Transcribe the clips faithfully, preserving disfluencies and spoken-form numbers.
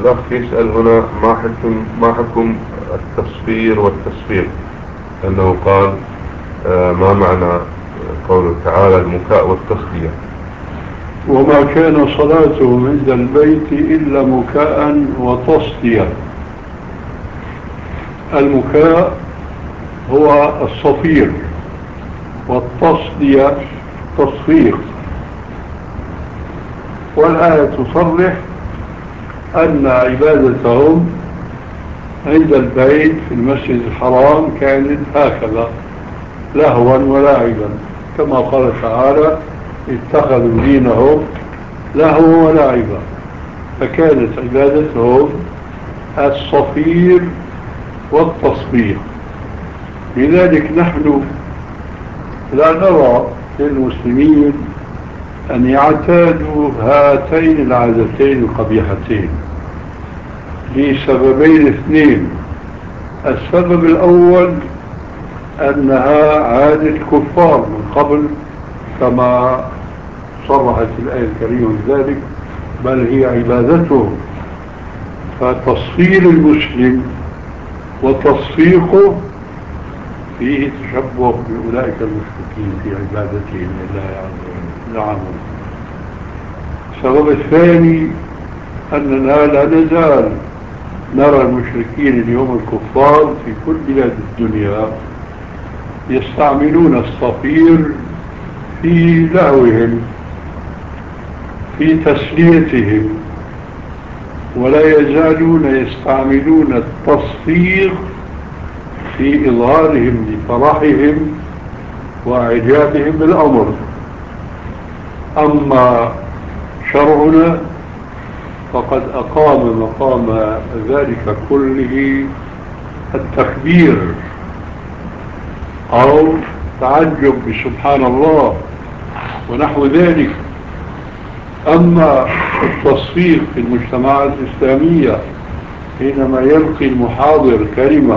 الأخ يسأل هنا ما حكم ما حكم التصفير والتصفيق، أنه قال آه ما معنى قوله تعالى المكاء والتصفية؟ وما كان صلاتهم عند البيت إلا مكاء وتصدية. المكاء هو الصفير، والتصدية تصفيق. والآية تصرح أن عبادتهم عند البيت في المسجد الحرام كانت هكذا لهوا ولعبا، كما قال تعالى اتخذوا دينهم لهوا ولعبا. فكانت عبادتهم الصفير والتصفيق. لذلك نحن لا نرى للمسلمين أن يعتادوا هاتين العادتين القبيحتين لسببين اثنين. السبب الأول أنها عادة كفار من قبل كما صرحت الآية الكريمة بذلك، بل هي عبادتهم. فتصفير المسلم وتصفيقه فيه تشبه بأولئك المشركين في عبادتهم لله عز وجل. نعم. السبب الثاني أننا لا نزال نرى المشركين اليوم الكفار في كل بلاد الدنيا يستعملون الصفير في لهوهم، في تسليتهم، ولا يزالون يستعملون التصفير في إظهارهم لفرحهم وإعجابهم بالأمر. أما شرعنا فقد أقام مقام ذلك كله التكبير أو تعجب بسبحان الله ونحو ذلك. أما التصفيق في المجتمعات الإسلامية حينما يلقي المحاضر كلمة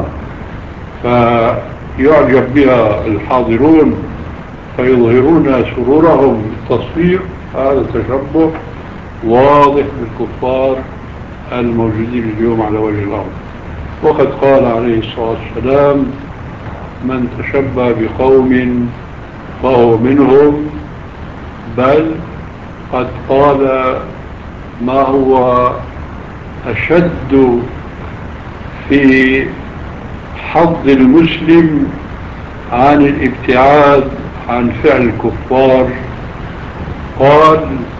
فيعجب بها الحاضرون فيظهرون سرورهم بالتصفيق، هذا تشبه واضح بالكفار الموجودين اليوم على وجه الأرض. وقد قال عليه الصلاة والسلام من تشبه بقوم فهو منهم، بل قد قال ما هو أشد في حظ المسلم عن الابتعاد عن فعل الكفار. قال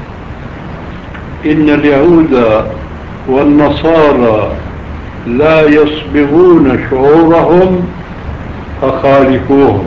إن اليهود والنصارى لا يصبغون شعورهم فخالفوهم.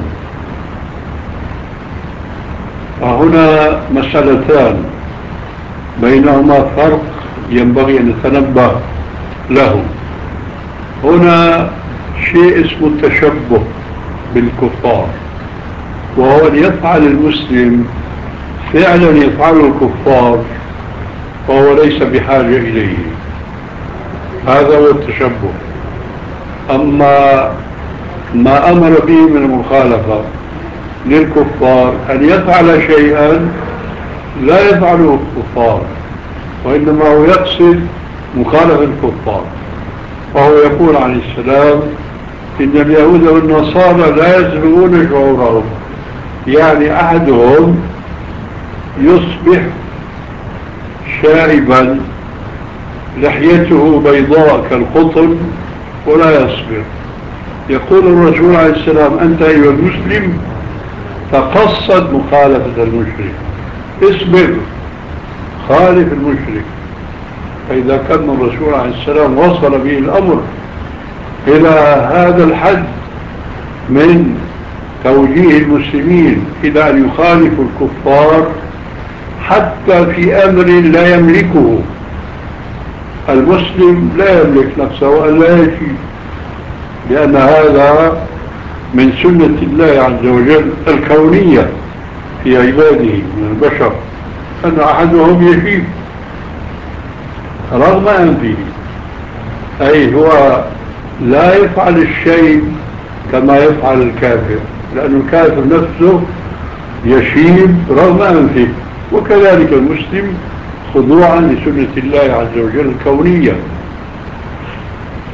فهنا مسألتان بينهما فرق ينبغي أن نتنبه له. هنا شيء اسمه التشبه بالكفار، وهو أن يفعل المسلم فعلا يفعله الكفار فهو ليس بحاجة إليه، هذا هو التشبه. أما ما أمر به من المخالفة للكفار أن يفعل شيئا لا يفعله الكفار، وإنما هو يقصد مخالفة الكفار. فهو يقول عليه السلام إن اليهود والنصارى لا يصبغون شعورهم، يعني أحدهم يصبح شائبا لحيته بيضاء كالقطن ولا يصبغ. يقول الرسول عليه السلام أنت أيها المسلم تقصد مخالفة المشرك، اصبر خالف المشرك. فإذا كان الرسول عليه السلام وصل به الأمر إلى هذا الحد من توجيه المسلمين إلى أن يخالفوا الكفار حتى في أمر لا يملكه المسلم، لا يملك نفسه وأن لا يشيء، لأن هذا من سنة الله عز وجل الكونية في عباده من البشر أن أحدهم يشيء رغم أنفه، أي هو لا يفعل الشيء كما يفعل الكافر، لأن الكافر نفسه يشيب رغم أنفه. وكذلك المسلم خضوعا لسنة الله عز وجل الكونية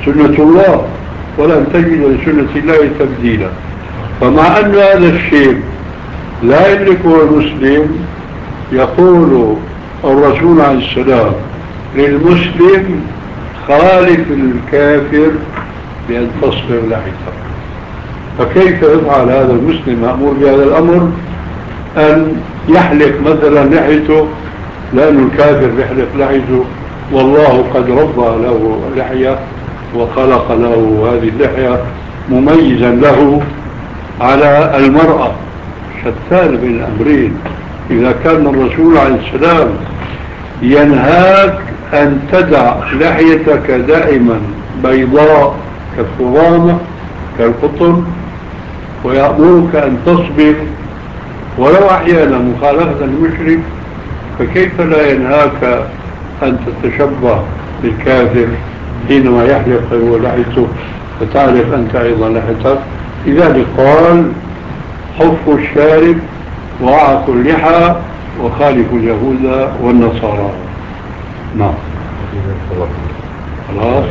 سنة الله ولن تجد لسنة الله تبديلا. فمع أن هذا الشيء لا يملكه المسلم، يقول الرسول عليه السلام للمسلم خالف الكافر بأن تصبر لحيتك. فكيف يفعل هذا المسلم مأمور بهذا الأمر أن يحلق مثلا لحيته لأن الكافر يحلق لحيته والله قد ربى له لحية وخلق له هذه اللحية مميزا له على المرأة؟ شتان بين الأمرين. إذا كان الرسول عليه السلام ينهاك أن تدع لحيتك دائما بيضاء كالفضامة كالقطن ويأمرك أن تصبر ولو أحيانا مخالفة المشرك، فكيف لا ينهاك أن تتشبه بالكافر حينما يحلق هو لحيته فتعرف أنت أيضا لحيتك؟ لذلك قال حفوا الشارب وأعفوا اللحى وخالفوا اليهود والنصارى. نعم خلاص.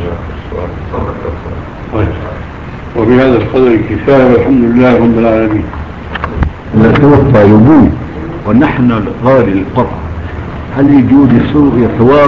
وبهذا القدر كفاية والحمد لله رب العالمين. نتوفى الطالبون ونحن غالي القرى، هل يجوز سوء حوار